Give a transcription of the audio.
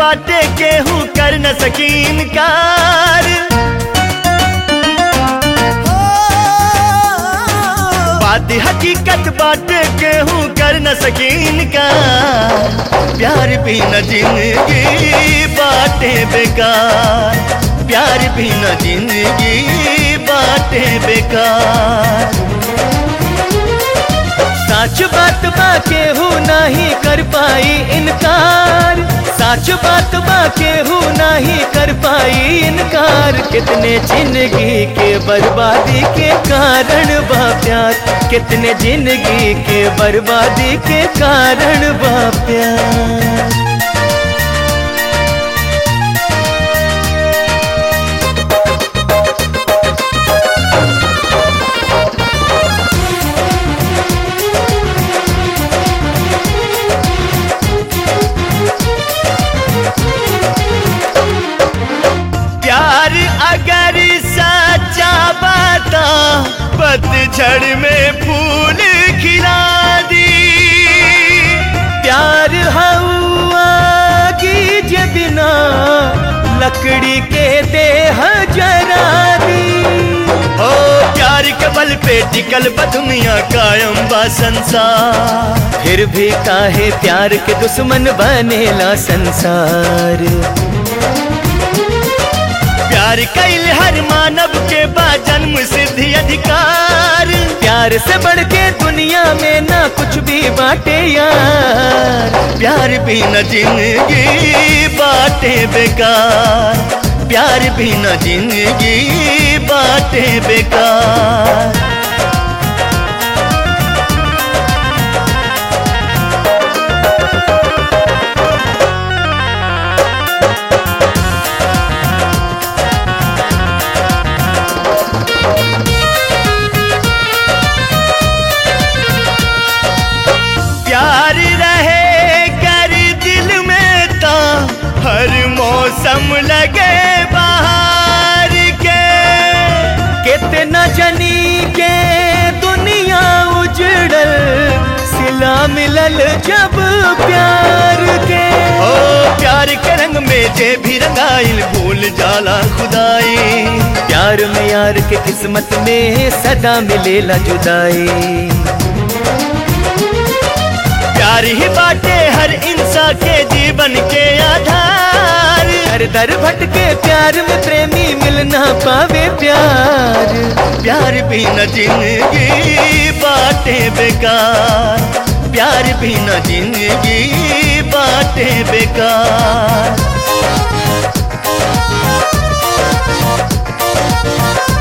बाटे केहू कर न सकीन कार। बात हकीकत बाटे केहू कर न सकीन कार। प्यार भी न जिंदगी बाटे बेकार, प्यार भी न जिंदगी बाटे बेकार। सच बात बा केहू नहीं कर पाई इनकार, सच बात बा केहू नहीं कर पाई इनकार। कितने जिंदगी के बर्बादी के कारण बा प्यार, कितने जिंदगी के बर्बादी के कारण बा प्यार। अगर सच्चा बाता पतझड़ में फूल खिला दी। प्यार हवा की जे बिना लकड़ी के देह जरा दी। ओ प्यार के बल पे टिकल बा दुनिया कायम बा संसार। फिर भी काहे प्यार के दुश्मन बनेला संसार। प्यार कैल हर मानव के बा जन्म सिद्धि अधिकार। प्यार से बढ़ के दुनिया में ना कुछ भी बाटे यार। प्यार भी न जिंदगी बाटे बेकार, प्यार भी न जिंदगी बाटे बेकार। प्यार रहे कर दिल में ता हर मौसम लगे बाहर के। कितना जनी के दुनिया उजड़ल सिला मिलल जब प्यार के। ओ प्यार के रंग में जे भी रंगाइल भूल जाला खुदाई। प्यार में यार के किस्मत में सदा मिलेला जुदाई। प्यार ही बाटे हर इंसान के जीवन के आधार। दर दर भटके प्यार में प्रेमी मिल ना पावे प्यार। प्यार भी न जिंदगी बाटे बेकार, प्यार भी न जिंदगी बाटे बेकार।